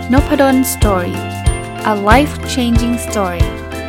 Nopadon Story. A life-changing story.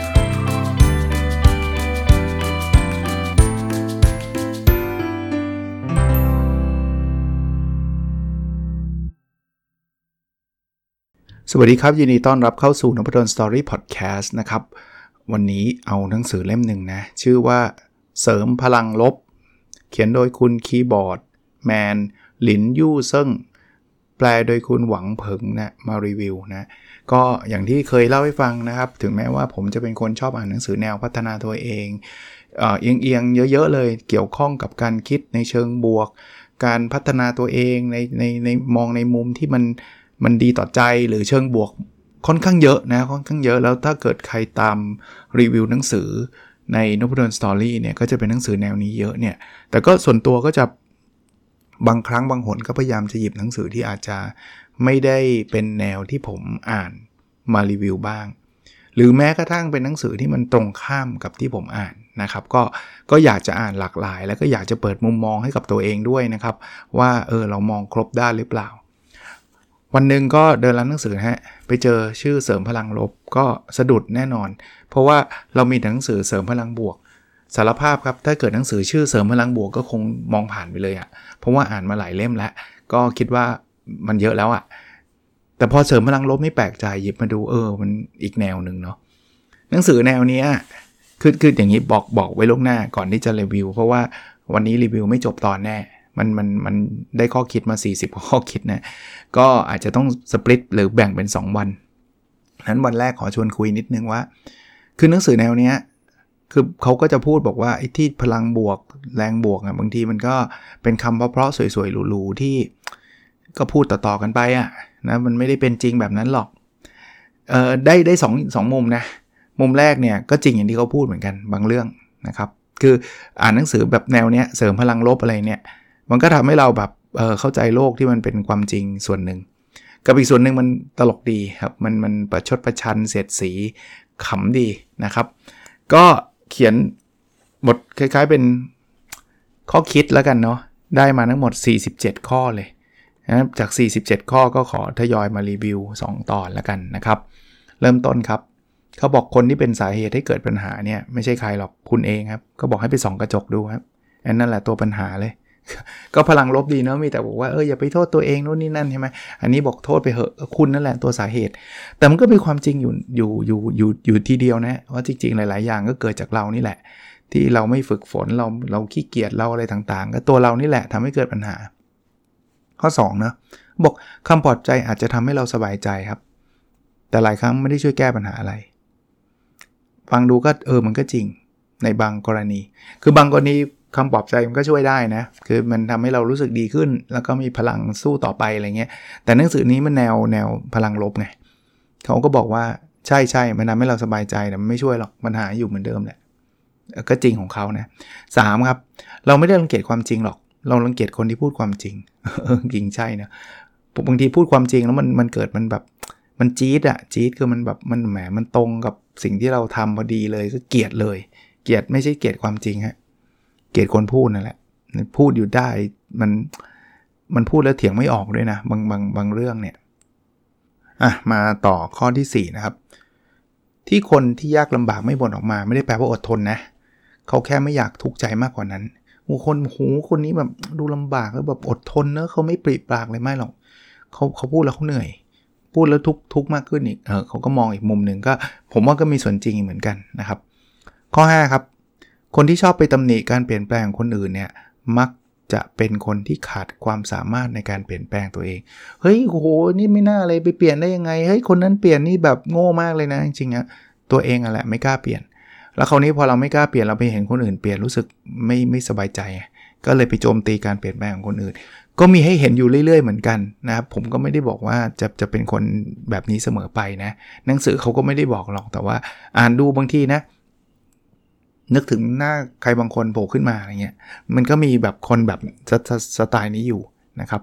สวัสดีครับยินดีต้อนรับเข้าสู่ Nopadon Story Podcast นะครับวันนี้เอาหนังสือเล่มหนึ่งนะชื่อว่าเสริมพลังลบเขียนโดยคุณคีย์บอร์ดแมนหลินยู่เซิ่งแปลโดยคุณหวังเผิงนะมารีวิวนะก็อย่างที่เคยเล่าให้ฟังนะครับถึงแม้ว่าผมจะเป็นคนชอบอ่านหนังสือแนวพัฒนาตัวเองเอียงเยอะๆเลยเกี่ยวข้องกับการคิดในเชิงบวกการพัฒนาตัวเองในมองในมุมที่มันดีต่อใจหรือเชิงบวกค่อนข้างเยอะนะค่อนข้างเยอะแล้วถ้าเกิดใครตามรีวิวหนังสือใน Nopadon Story เนี่ยก็จะเป็นหนังสือแนวนี้เยอะเนี่ยแต่ก็ส่วนตัวก็จะบางครั้งบางหนก็พยายามจะหยิบหนังสือที่อาจจะไม่ได้เป็นแนวที่ผมอ่านมารีวิวบ้างหรือแม้กระทั่งเป็นหนังสือที่มันตรงข้ามกับที่ผมอ่านนะครับก็อยากจะอ่านหลากหลายแล้วก็อยากจะเปิดมุมมองให้กับตัวเองด้วยนะครับว่าเรามองครบด้านหรือเปล่าวันหนึ่งก็เดินร้านหนังสือฮะไปเจอชื่อเสริมพลังลบก็สะดุดแน่นอนเพราะว่าเรามีหนังสือเสริมพลังบวกสารภาพครับถ้าเกิดหนังสือชื่อเสริมพลังบวกก็คงมองผ่านไปเลยอะเพราะว่าอ่านมาหลายเล่มแล้วก็คิดว่ามันเยอะแล้วอะแต่พอเสริมพลังลบไม่แปลกใจหยิบมาดูมันอีกแนวนึงเนาะหนังสือแนวนี้คืออย่างนี้บอกไว้ล่วงหน้าก่อนที่จะรีวิวเพราะว่าวันนี้รีวิวไม่จบตอนแน่มันได้ข้อคิดมา40ข้อคิดนะก็อาจจะต้องสปลิตหรือแบ่งเป็น2วันนั้นวันแรกขอชวนคุยนิดนึงว่าคือหนังสือแนวเนี้ยคือเขาก็จะพูดบอกว่าไอ้ที่พลังบวกแรงบวกบางทีมันก็เป็นคำเพราะๆสวยๆหรูๆที่ก็พูดต่อๆกันไปนะมันไม่ได้เป็นจริงแบบนั้นหรอกได้สองมุมนะมุมแรกเนี่ยก็จริงอย่างที่เขาพูดเหมือนกันบางเรื่องนะครับคืออ่านหนังสือแบบแนวเนี้ยเสริมพลังลบอะไรเนี่ยมันก็ทำให้เราแบบเข้าใจโลกที่มันเป็นความจริงส่วนหนึ่งกับอีกส่วนหนึ่งมันตลกดีครับมันประชดประชันเสียดสีขำดีนะครับก็เขียนบทคล้ายๆเป็นข้อคิดแล้วกันเนาะได้มาทั้งหมด47ข้อเลยนะจาก47ข้อก็ขอทยอยมารีวิว2ตอนแล้วกันนะครับเริ่มต้นครับเขาบอกคนที่เป็นสาเหตุให้เกิดปัญหาเนี่ยไม่ใช่ใครหรอกคุณเองครับก็บอกให้ไปส่องกระจกดูครับนั่นแหละตัวปัญหาเลยก็พลังลบดีเนาะมีแต่บอกว่าอย่าไปโทษตัวเองโน่นนี่นั่นใช่ไหมอันนี้บอกโทษไปเหอะคุณนั่นแหละตัวสาเหตุแต่มันก็มีความจริงอยู่ทีเดียวนะว่าจริงๆหลายๆอย่างก็เกิดจากเรานี่แหละที่เราไม่ฝึกฝนเราขี้เกียจเราอะไรต่างๆก็ตัวเรานี่แหละทำให้เกิดปัญหาข้อ2นะบอกคำปลอบใจอาจจะทำให้เราสบายใจครับแต่หลายครั้งไม่ได้ช่วยแก้ปัญหาอะไรฟังดูก็มันก็จริงในบางกรณีคือบางกรณีคำปลอบใจมันก็ช่วยได้นะคือมันทำให้เรารู้สึกดีขึ้นแล้วก็มีพลังสู้ต่อไปอะไรเงี้ยแต่หนังสือนี้มันแนวพลังลบไงเขาก็บอกว่าใช่มันทำให้เราสบายใจแต่มันไม่ช่วยหรอกปัญหาอยู่เหมือนเดิมแหละก็จริงของเขานะ3ครับเราไม่ได้รังเกียจความจริงหรอกเรารังเกียจคนที่พูดความจริงจริงใช่นะบางทีพูดความจริงแล้วมันเกิดมันแบบมันจี๊ดคือมันแบบมันแหมมันตรงกับสิ่งที่เราทำพอดีเลยก็เกลียดเลยเกลียดไม่ใช่เกลียดความจริงฮะเกลียดคนพูดนั่นแหละพูดอยู่ได้มันพูดแล้วเถียงไม่ออกด้วยนะบางเรื่องเนี่ยมาต่อข้อที่4นะครับที่คนที่ยากลำบากไม่บ่นออกมาไม่ได้แปลว่าอดทนนะเขาแค่ไม่อยากทุกข์ใจมากกว่านั้นคนนี้แบบดูลำบากแล้วแบบอดทนเนอะเขาไม่ปริปากเลยไม่หรอกเขาพูดแล้วเขาเหนื่อยพูดแล้วทุกข์มากขึ้นอีกเขาก็มองอีกมุมนึงก็ผมว่าก็มีส่วนจริงเหมือนกันนะครับข้อ5ครับคนที่ชอบไปตำหนิการเปลี่ยนแปลงของคนอื่นเนี่ยมักจะเป็นคนที่ขาดความสามารถในการเปลี่ยนแปลงตัวเองเฮ้ยโหนี่ไม่น่าเลยไปเปลี่ยนได้ยังไงเฮ้ยคนนั้นเปลี่ยนนี่แบบโง่มากเลยนะจริงๆตัวเองแหละไม่กล้าเปลี่ยนแล้วคราวนี้พอเราไม่กล้าเปลี่ยนเราไปเห็นคนอื่นเปลี่ยนรู้สึกไม่สบายใจก็เลยไปโจมตีการเปลี่ยนแปลงของคนอื่นก็มีให้เห็นอยู่เรื่อยๆเหมือนกันนะครับผมก็ไม่ได้บอกว่าจะเป็นคนแบบนี้เสมอไปนะหนังสือเขาก็ไม่ได้บอกหรอกแต่ว่าอ่านดูบางทีนะนึกถึงหน้าใครบางคนโผล่ขึ้นมาอะไรเงี้ยมันก็มีแบบคนแบบสไตล์นี้อยู่นะครับ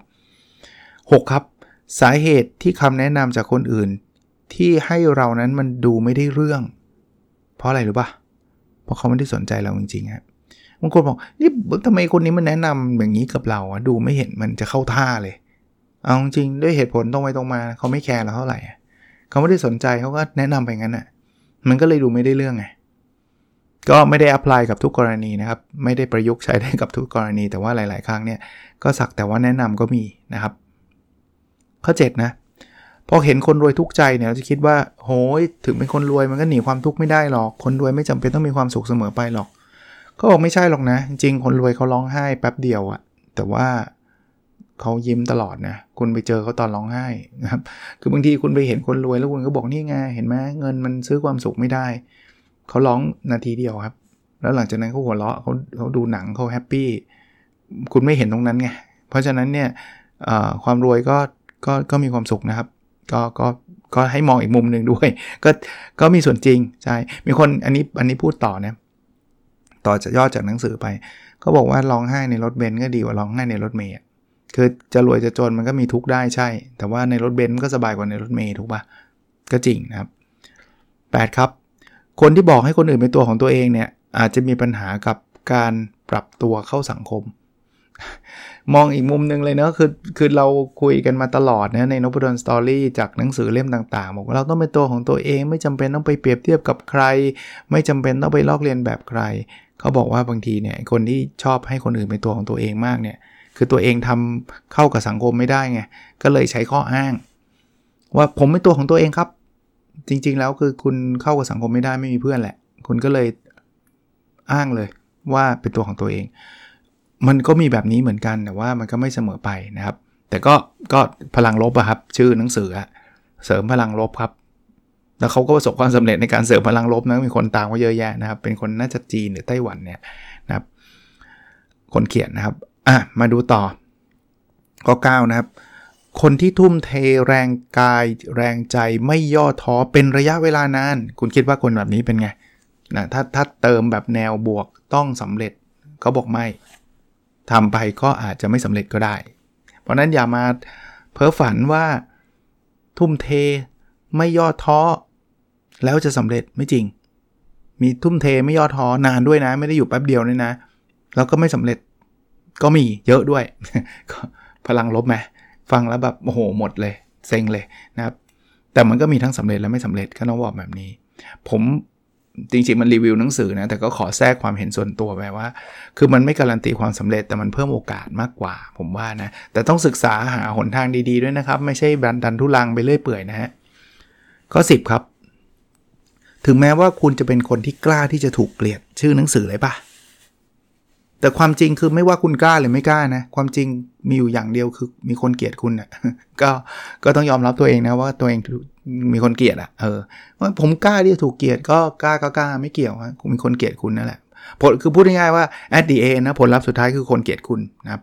6ครับสาเหตุที่คำแนะนำจากคนอื่นที่ให้เรานั้นมันดูไม่ได้เรื่องเพราะอะไรรู้ป่ะเพราะเขาไม่ได้สนใจเราจริงๆครับบางคนบอกนี่ทำไมคนนี้มันแนะนำอย่างนี้กับเราดูไม่เห็นมันจะเข้าท่าเลยเอาจริงด้วยเหตุผลตรงไปตรงมาเขาไม่แคร์เราเท่าไหร่เขาไม่ได้สนใจเขาก็แนะนำไปงั้นน่ะมันก็เลยดูไม่ได้เรื่องไงก็ไม่ได้ apply กับทุกกรณีนะครับไม่ได้ประยุกต์ใช้ได้กับทุกกรณีแต่ว่าหลายๆครั้งเนี่ยก็สักแต่ว่าแนะนำก็มีนะครับข้อ7นะพอเห็นคนรวยทุกข์ใจเนี่ยเราจะคิดว่าโหยถึงเป็นคนรวยมันก็หนีความทุกข์ไม่ได้หรอกคนรวยไม่จำเป็นต้องมีความสุขเสมอไปหรอกเขาบอกไม่ใช่หรอกนะจริงๆคนรวยเขาร้องไห้แป๊บเดียวอะแต่ว่าเขายิ้มตลอดนะคุณไปเจอเขาตอนร้องไห้นะครับคือบางทีคุณไปเห็นคนรวยแล้วคุณก็บอกนี่ไงเห็นไหมเงินมันซื้อความสุขไม่ได้เขาร้องนาทีเดียวครับแล้วหลังจากนั้นเขาหัวเราะเขาดูหนังเขาแฮปปี้คุณไม่เห็นตรงนั้นไงเพราะฉะนั้นเนี่ยความรวยก็มีความสุขนะครับก็ให้มองอีกมุมนึงด้วยก็มีส่วนจริงใช่มีคนอันนี้พูดต่อนะต่อจากยอดจากหนังสือไปเขาบอกว่าร้องไห้ในรถเบนซ์ก็ดีกว่าร้องไห้ในรถเมล์คือจะรวยจะจนมันก็มีทุกข์ได้ใช่แต่ว่าในรถเบนซ์ก็สบายกว่าในรถเมล์ถูกป่ะก็จริงนะครับ8ครับคนที่บอกให้คนอื่นเป็นตัวของตัวเองเนี่ยอาจจะมีปัญหากับการปรับตัวเข้าสังคมมองอีกมุมนึงเลยเนาะคือเราคุยกันมาตลอดนะในนพดลสตอรี่จากหนังสือเล่มต่างๆบอกว่าเราต้องเป็นตัวของตัวเองไม่จำเป็นต้องไปเปรียบเทียบกับใครไม่จำเป็นต้องไปลอกเลียนแบบใครเขาบอกว่าบางทีเนี่ยคนที่ชอบให้คนอื่นเป็นตัวของตัวเองมากเนี่ยคือตัวเองทำเข้ากับสังคมไม่ได้ไงก็เลยใช้ข้ออ้างว่าผมเป็นตัวของตัวเองครับจริงๆแล้วคือคุณเข้ากับสังคมไม่ได้ไม่มีเพื่อนแหละคุณก็เลยอ้างเลยว่าเป็นตัวของตัวเองมันก็มีแบบนี้เหมือนกันแต่ว่ามันก็ไม่เสมอไปนะครับแต่ก็พลังลบอะครับชื่อหนังสือเสริมพลังลบครับแล้วเขาก็ประสบความสำเร็จในการเสริมพลังลบนะมีคนตามเขาเยอะแยะนะครับเป็นคนน่าจะจีนหรือไต้หวันเนี่ยนะครับคนเขียนนะครับมาดูต่อข้อ9นะครับคนที่ทุ่มเทแรงกายแรงใจไม่ย่อท้อเป็นระยะเวลานานคุณคิดว่าคนแบบนี้เป็นไงนะถ้าเติมแบบแนวบวกต้องสำเร็จเขาบอกไม่ทำไปก็อาจจะไม่สำเร็จก็ได้เพราะนั้นอย่ามาเพ้อฝันว่าทุ่มเทไม่ย่อท้อแล้วจะสำเร็จไม่จริงมีทุ่มเทไม่ย่อท้อนานด้วยนะไม่ได้อยู่แป๊บเดียวนี่นะแล้วก็ไม่สำเร็จก็มีเยอะด้วย พลังลบไหมฟังแล้วแบบโอ้โหหมดเลยเซ็งเลยนะครับแต่มันก็มีทั้งสำเร็จและไม่สำเร็จก็ต้องบอกแบบนี้ผมจริงๆมันรีวิวหนังสือนะแต่ก็ขอแทรกความเห็นส่วนตัวไปว่าคือมันไม่การันตีความสำเร็จแต่มันเพิ่มโอกาสมากกว่าผมว่านะแต่ต้องศึกษาหาหนทางดีๆด้วยนะครับไม่ใช่ดันทุลังไปเรื่อยเปื่อยนะฮะข้อ10ครับถึงแม้ว่าคุณจะเป็นคนที่กล้าที่จะถูกเกลียดชื่อหนังสือเลยป่ะแต่ความจริงคือไม่ว่าคุณกล้าหรือไม่กล้านะความจริงมีอยู่อย่างเดียวคือมีคนเกลียดคุณนะก็ต้องยอมรับตัวเองนะว่าตัวเองมีคนเกลียดว่าผมกล้าที่จะถูกเกลียดก็กล้าไม่เกี่ยวฮะมีคนเกลียดคุณนั่นแหละผลคือพูดง่ายๆว่า at the end นะผลลัพธ์สุดท้ายคือคนเกลียดคุณนะครับ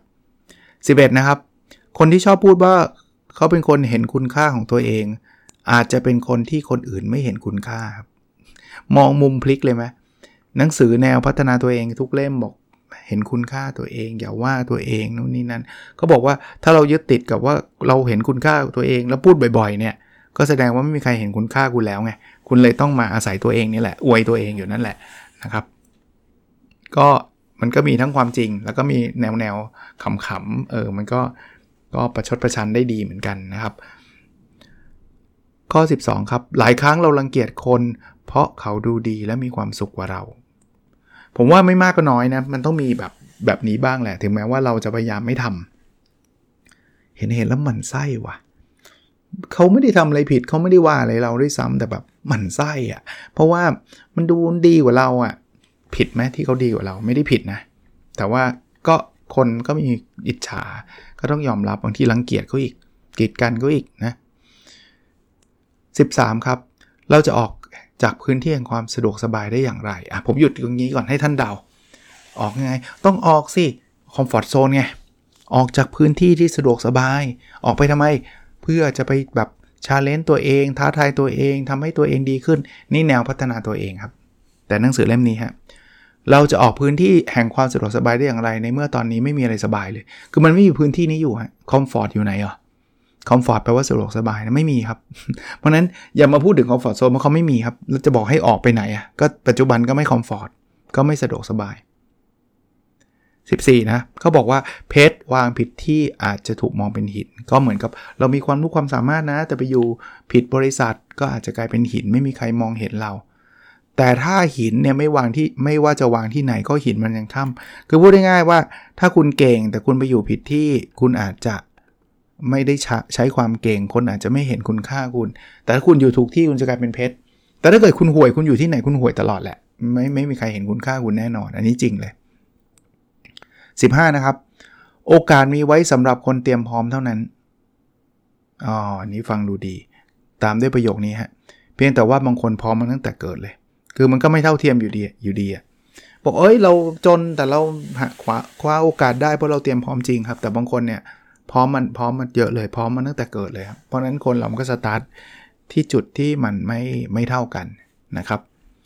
11นะครับคนที่ชอบพูดว่าเขาเป็นคนเห็นคุณค่าของตัวเองอาจจะเป็นคนที่คนอื่นไม่เห็นคุณค่าครับมองมุมพลิกเลยไหมหนังสือแนวพัฒนาตัวเองทุกเล่มบอกเห็นคุณค่าตัวเองอย่าว่าตัวเองนู่นนี่นั่นเขาบอกว่าถ้าเรายึดติดกับว่าเราเห็นคุณค่าตัวเองแล้วพูดบ่อยๆเนี่ยก็แสดงว่าไม่มีใครเห็นคุณค่าคุณแล้วไงคุณเลยต้องมาอาศัยตัวเองนี่แหละอวยตัวเองอยู่นั่นแหละนะครับก็มันก็มีทั้งความจริงแล้วก็มีแนวขำๆมันก็ประชดประชันได้ดีเหมือนกันนะครับข้อ12ครับหลายครั้งเรารังเกียจคนเพราะเขาดูดีและมีความสุขกว่าเราผมว่าไม่มากก็น้อยนะมันต้องมีแบบนี้บ้างแหละถึงแม้ว่าเราจะพยายามไม่ทำเห็นแล้วหมั่นไส้ว่ะเขาไม่ได้ทำอะไรผิดเขาไม่ได้ว่าอะไรเราด้วยซ้ำแต่แบบหมั่นไส้เพราะว่ามันดูดีกว่าเราผิดไหมที่เขาดีกว่าเราไม่ได้ผิดนะแต่ว่าก็คนก็มีอิจฉาก็ต้องยอมรับบางทีรังเกียจเขาอีกกีดกันเขาอีกนะ13ครับเราจะออกจากพื้นที่แห่งความสะดวกสบายได้อย่างไรผมหยุดตรงนี้ก่อนให้ท่านเดาออกยังไงต้องออกสิคอมฟอร์ตโซนไงออกจากพื้นที่ที่สะดวกสบายออกไปทำไมเพื่อจะไปแบบชาเลนจ์ตัวเองท้าทายตัวเองทำให้ตัวเองดีขึ้นนี่แนวพัฒนาตัวเองครับแต่หนังสือเล่มนี้ฮะเราจะออกพื้นที่แห่งความสะดวกสบายได้อย่างไรในเมื่อตอนนี้ไม่มีอะไรสบายเลยคือมันไม่มีพื้นที่นี้อยู่ฮะคอมฟอร์ตอยู่ไหนคอมฟอร์ตแปลว่าสะดวกสบายนะไม่มีครับเพราะนั้นอย่ามาพูดถึงคอมฟอร์ตโซนเพราะเขาไม่มีครับแล้วจะบอกให้ออกไปไหนก็ปัจจุบันก็ไม่คอมฟอร์ตก็ไม่สะดวกสบาย14นะเขาบอกว่าเพชรวางผิดที่อาจจะถูกมองเป็นหินก็เหมือนกับเรามีความรู้ความสามารถนะแต่ไปอยู่ผิดบริษัทก็อาจจะกลายเป็นหินไม่มีใครมองเห็นเราแต่ถ้าหินเนี่ยไม่ว่าจะวางที่ไหนก็หินมันยังท่ำคือพูดง่ายๆว่าถ้าคุณเก่งแต่คุณไปอยู่ผิดที่คุณอาจจะไม่ได้ใช้ความเก่งคนอาจจะไม่เห็นคุณค่าคุณแต่ถ้าคุณอยู่ถูกที่คุณจะกลายเป็นเพชรแต่ถ้าเกิดคุณห่วยคุณอยู่ที่ไหนคุณห่วยตลอดแหละไม่มีใครเห็นคุณค่าคุณแน่นอนอันนี้จริงเลย15นะครับโอกาสมีไว้สำหรับคนเตรียมพร้อมเท่านั้นอันนี้ฟังดูดีตามด้วยประโยคนี้ฮะเพียงแต่ว่าบางคนพร้อมมาตั้งแต่เกิดเลยคือมันก็ไม่เท่าเทียมอยู่ดีอ่ะบอกเราจนแต่เราคว้าโอกาสได้เพราะเราเตรียมพร้อมจริงครับแต่บางคนเนี่ยพร้อมมันเยอะเลยพร้อมมันตั้งแต่เกิดเลยครับเพราะนั้นคนเรามันก็สตาร์ทที่จุดที่มันไม่เท่ากันนะครับ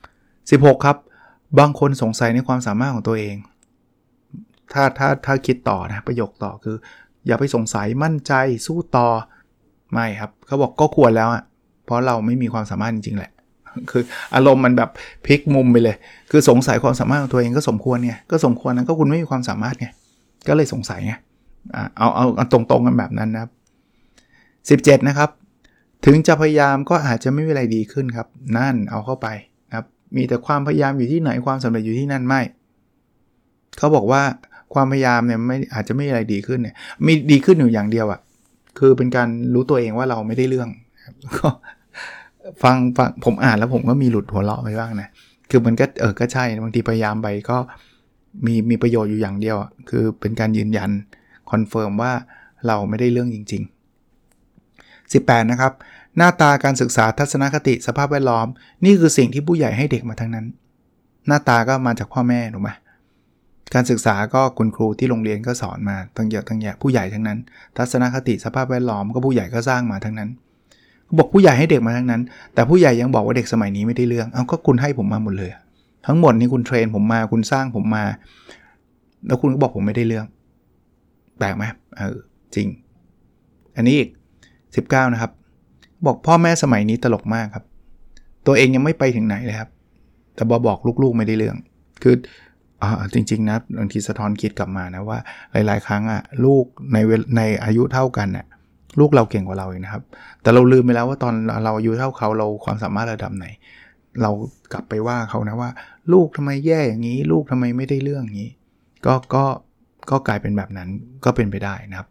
16ครับบางคนสงสัยในความสามารถของตัวเองถ้าคิดต่อนะประโยคต่อคืออย่าไปสงสัยมั่นใจสู้ต่อไม่ครับเขาบอกก็ควรแล้วอ่ะเพราะเราไม่มีความสามารถจริงๆแหละคืออารมณ์มันแบบพลิกมุมไปเลยคือสงสัยความสามารถของตัวเองก็สมควรไงก็สมควรนะก็คุณไม่มีความสามารถไงก็เลยสงสัยไงเอาตรงๆกันแบบนั้นนะครับ17นะครับถึงจะพยายามก็อาจจะไม่มีอะไรดีขึ้นครับนั่นเอาเข้าไปนะครับมีแต่ความพยายามอยู่ที่ไหนความสำเร็จอยู่ที่นั่นไม่เขาบอกว่าความพยายามเนี่ยอาจจะไม่มีอะไรดีขึ้นเนี่ยมีดีขึ้นอยู่อย่างเดียวอ่ะคือเป็นการรู้ตัวเองว่าเราไม่ได้เรื่องก็ฟังผมอ่านแล้วผมก็มีหลุดหัวเราะไปบ้างนะคือมันก็ใช่บางทีพยายามไปก็มีประโยชน์อยู่อย่างเดียวคือเป็นการยืนยันคอนเฟิร์มว่าเราไม่ได้เรื่องจริงๆ18นะครับหน้าตาการศึกษาทัศนคติสภาพแวดล้อมนี่คือสิ่งที่ผู้ใหญ่ให้เด็กมาทั้งนั้นหน้าตาก็มาจากพ่อแม่ถูกไหมการศึกษาก็คุณครูที่โรงเรียนก็สอนมาตั้งเยอะผู้ใหญ่ทั้งนั้นทัศนคติสภาพแวดล้อมก็ผู้ใหญ่ก็สร้างมาทั้งนั้นบอกผู้ใหญ่ให้เด็กมาทั้งนั้นแต่ผู้ใหญ่ยังบอกว่าเด็กสมัยนี้ไม่ได้เรื่องก็คุณให้ผมมาหมดเลยทั้งหมดนี้คุณเทรนผมมาคุณสร้างผมมาแล้วคุณก็บอกผมไม่ได้เรื่องแปลกไหมจริงอันนี้อีก19นะครับบอกพ่อแม่สมัยนี้ตลกมากครับตัวเองยังไม่ไปถึงไหนเลยครับแต่บอกลูกๆไม่ได้เรื่องคือจริงๆนะบางทีสะท้อนคิดกลับมานะว่าหลายๆครั้งลูกในอายุเท่ากันลูกเราเก่งกว่าเราเองนะครับแต่เราลืมไปแล้วว่าตอนเราอายุเท่าเขาเราความสามารถระดับไหนเรากลับไปว่าเขานะว่าลูกทำไมแย่อย่างนี้ลูกทำไมไม่ได้เรื่องอย่างนี้ก็กลายเป็นแบบนั้นก็เป็นไปได้นะครับ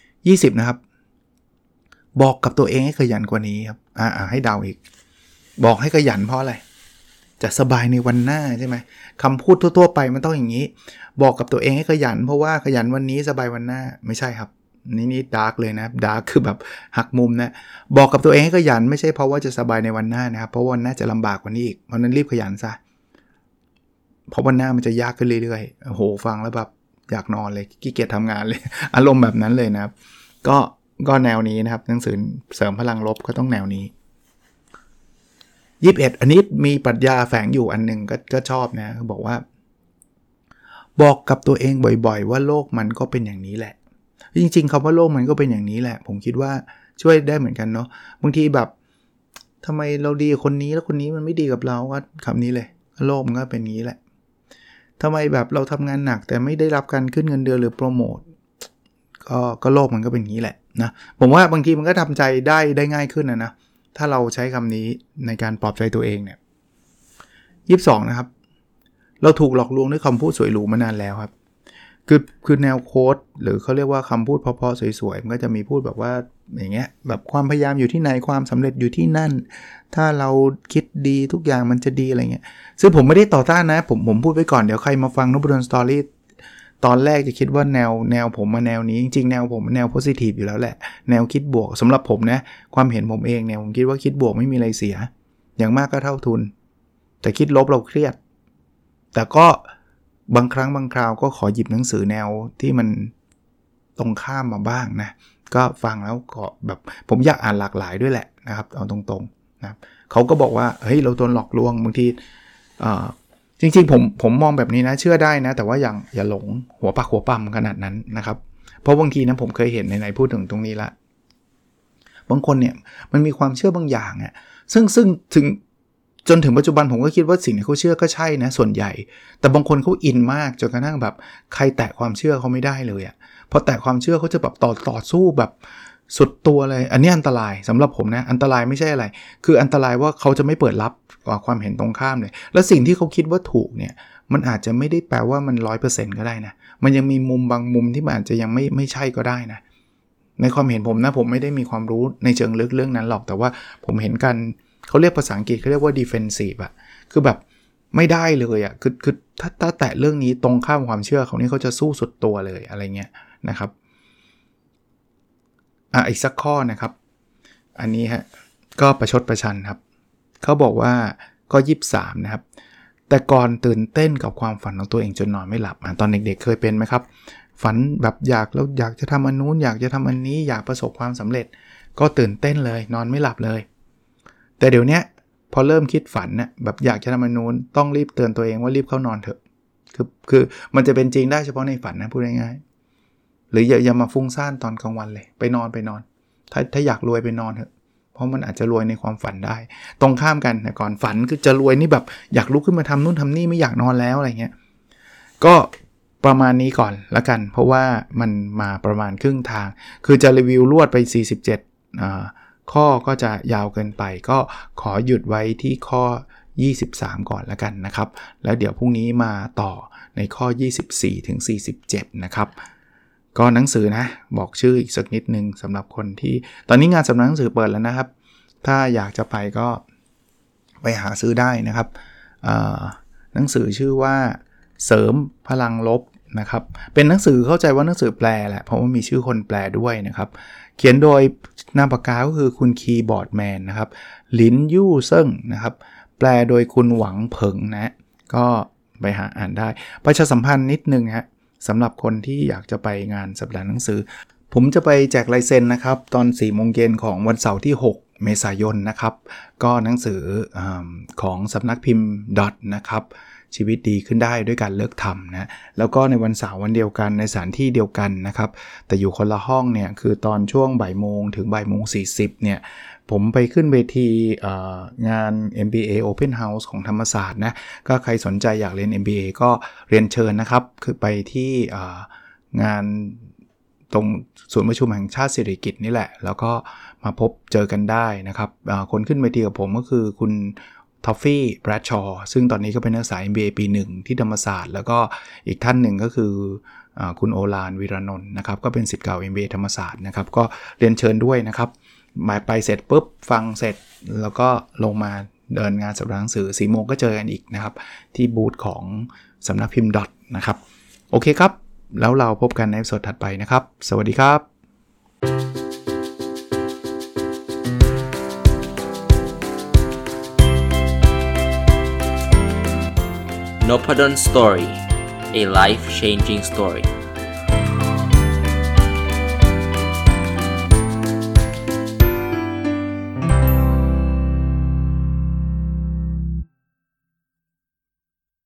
20นะครับบอกกับตัวเองให้ขยันกว่านี้ครับให้เดาอีกบอกให้ขยันเพราะอะไรจะสบายในวันหน้าใช่ไหมคำพูดทั่วๆไปมันต้องอย่างนี้บอกกับตัวเองให้ขยันเพราะว่าขยันวันนี้สบายวันหน้าไม่ใช่ครับนี่ดาร์กเลยนะดาร์กคือแบบหักมุมนะบอกกับตัวเองให้ขยันไม่ใช่เพราะว่าจะสบายในวันหน้านะครับเพราะวันหน้าจะลำบากกว่านี้อีกเพราะนั้นรีบขยันซะเพราะวันหน้ามันจะยากขึ้นเรื่อยๆโอ้โหฟังแล้วแบบอยากนอนเลยขี้เกียจทำงานเลยอารมณ์แบบนั้นเลยนะครับก็แนวนี้นะครับหนังสือเสริมพลังลบก็ต้องแนวนี้21อันนี้มีปรัชญาแฝงอยู่อันนึงก็ชอบนะบอกว่าบอกกับตัวเองบ่อยๆว่าโลกมันก็เป็นอย่างนี้แหละจริงๆคำว่าโลกมันก็เป็นอย่างนี้แหละผมคิดว่าช่วยได้เหมือนกันเนาะบางทีแบบทำไมเราดีกับคนนี้แล้วคนนี้มันไม่ดีกับเราก็คำนี้เลยโลกมันก็เป็นอย่างนี้แหละทำไมแบบเราทำงานหนักแต่ไม่ได้รับการขึ้นเงินเดือนหรือโปรโมทก็โลกมันก็เป็นอย่างนี้แหละนะผมว่าบางทีมันก็ทำใจได้ง่ายขึ้นนะถ้าเราใช้คำนี้ในการปลอบใจตัวเองเนี่ย22นะครับเราถูกหลอกลวงด้วยคำพูดสวยหรูมานานแล้วครับคือแนวโค้ดหรือเขาเรียกว่าคำพูดเพราะๆสวยๆมันก็จะมีพูดแบบว่าอย่างเงี้ยแบบความพยายามอยู่ที่ไหนความสำเร็จอยู่ที่นั่นถ้าเราคิดดีทุกอย่างมันจะดีอะไรเงี้ยซึ่งผมไม่ได้ต่อต้านนะผมพูดไว้ก่อนเดี๋ยวใครมาฟังนพดลสตอรี่ตอนแรกจะคิดว่าแนวผมมาแนวนี้จริงๆแนวผมแนวโพสิทีฟอยู่แล้วแหละแนวคิดบวกสำหรับผมนะความเห็นผมเองเนี่ยผมคิดว่าคิดบวกไม่มีอะไรเสียอย่างมากก็เท่าทุนแต่คิดลบเราเครียดแต่ก็บางครั้งบางคราวก็ขอหยิบหนังสือแนวที่มันตรงข้ามมาบ้างนะก็ฟังแล้วก็แบบผมอยากอ่านหลากหลายด้วยแหละนะครับเอาตรงๆนะครับเขาก็บอกว่าเฮ้ยเราโดนหลอกลวงบางทีจริงๆผมมองแบบนี้นะเชื่อได้นะแต่ว่าอย่าหลงหัวปักหัวปั๊มขนาดนั้นนะครับเพราะบางทีนะผมเคยเห็นในพูดถึงตรงนี้ละบางคนเนี่ยมันมีความเชื่อบางอย่างซึ่งถึงจนถึงปัจจุบันผมก็คิดว่าสิ่งที่เขาเชื่อก็ใช่นะส่วนใหญ่แต่บางคนเขาอินมากจนกระทั่งแบบใครแตะความเชื่อเขาไม่ได้เลยพอแตะความเชื่อเขาจะแบบต่อสู้แบบสุดตัวเลยอันนี้อันตรายสำหรับผมนะอันตรายไม่ใช่อะไรคืออันตรายว่าเขาจะไม่เปิดรับความเห็นตรงข้ามเลยแล้วสิ่งที่เขาคิดว่าถูกเนี่ยมันอาจจะไม่ได้แปลว่ามัน 100% ก็ได้นะมันยังมีมุมบางมุมที่มันอาจจะยังไม่ใช่ก็ได้นะในความเห็นผมนะผมไม่ได้มีความรู้ในเชิงลึกเรื่องนั้นหรอกแต่ว่าผมเห็นกันเขาเรียกภาษาอังกฤษเขาเรียกว่า defensive อะคือแบบไม่ได้เลยอะคือถ้าแตะเรื่องนี้ตรงข้ามความเชื่อเขานี่เขาจะสู้สุดตัวเลยอะไรเงี้ยนะครับอีกสักข้อนะครับอันนี้ฮะก็ประชดประชันครับเขาบอกว่าข้อ23นะครับแต่ก่อนตื่นเต้นกับความฝันของตัวเองจนนอนไม่หลับตอนเด็กๆเคยเป็นไหมครับฝันแบบอยากจะทำอันนู้นอยากจะทำอันนี้อยากประสบความสำเร็จก็ตื่นเต้นเลยนอนไม่หลับเลยแต่เดี๋ยวนี้พอเริ่มคิดฝันนะแบบอยากจะทำอันนู้นต้องรีบเตือนตัวเองว่ารีบเข้านอนเถอะคือมันจะเป็นจริงได้เฉพาะในฝันนะพูดง่ายๆหรืออย่ามาฟุ้งซ่านตอนกลางวันเลยไปนอนถ้าอยากรวยไปนอนเถอะเพราะมันอาจจะรวยในความฝันได้ตรงข้ามกันแต่ก่อนฝันคือจะรวยนี่แบบอยากลุกขึ้นมาทำนู่นทำนี่ไม่อยากนอนแล้วอะไรเงี้ยก็ประมาณนี้ก่อนละกันเพราะว่ามันมาประมาณครึ่งทางคือจะรีวิวรวดไป47ข้อก็จะยาวเกินไปก็ขอหยุดไว้ที่ข้อ23ก่อนละกันนะครับแล้วเดี๋ยวพรุ่งนี้มาต่อในข้อ24ถึง47นะครับก็หนังสือนะบอกชื่ออีกสักนิดนึงสำหรับคนที่ตอนนี้งานสำนักหนังสือเปิดแล้วนะครับถ้าอยากจะไปก็ไปหาซื้อได้นะครับหนังสือชื่อว่าเสริมพลังลบนะครับเป็นหนังสือเข้าใจว่าหนังสือแปลแหละเพราะว่ามีชื่อคนแปลด้วยนะครับเขียนโดยนามปากกาก็คือคุณคีย์บอร์ดแมนนะครับลินยู่เซิ่งนะครับแปลโดยคุณหวังเผิงนะก็ไปหาอ่านได้ประชาสัมพันธ์นิดนึงฮะสำหรับคนที่อยากจะไปงานสัปดาห์หนังสือผมจะไปแจกลายเซ็นนะครับตอน 4 โมงเย็นของวันเสาร์ที่ 6 เมษายนนะครับก็หนังสือของสำนักพิมพ์ดอทนะครับชีวิตดีขึ้นได้ด้วยการเลิกทำนะแล้วก็ในวันเสาร์วันเดียวกันในสถานที่เดียวกันนะครับแต่อยู่คนละห้องเนี่ยคือตอนช่วงบ่ายโมงถึงบ่ายโมง40เนี่ยผมไปขึ้นเวทีงาน MBA Open House ของธรรมศาสตร์นะก็ใครสนใจอยากเรียน MBA ก็เรียนเชิญนะครับคือไปที่งานตรงศูนย์ประชุมแห่งชาติสิริกิติ์นี่แหละแล้วก็มาพบเจอกันได้นะครับคนขึ้นเวทีกับผมก็คือคุณทอฟฟี่แบรดชอว์ซึ่งตอนนี้ก็เป็นนักศึกษา MBA ปี 1 ที่ธรรมศาสตร์แล้วก็อีกท่านหนึ่งก็คือคุณโอฬารวีรนนท์นะครับก็เป็นศิษย์เก่า MBA ธรรมศาสตร์นะครับก็เรียนเชิญด้วยนะครับมาไปเสร็จปุ๊บฟังเสร็จแล้วก็ลงมาเดินงานสัปดาห์หนังสือ 4 โมงก็เจอกันอีกนะครับที่บูธของสำนักพิมพ์ดอทนะครับโอเคครับแล้วเราพบกันในตอนถัดไปนะครับสวัสดีครับ Nopadon Story, a life-changing story.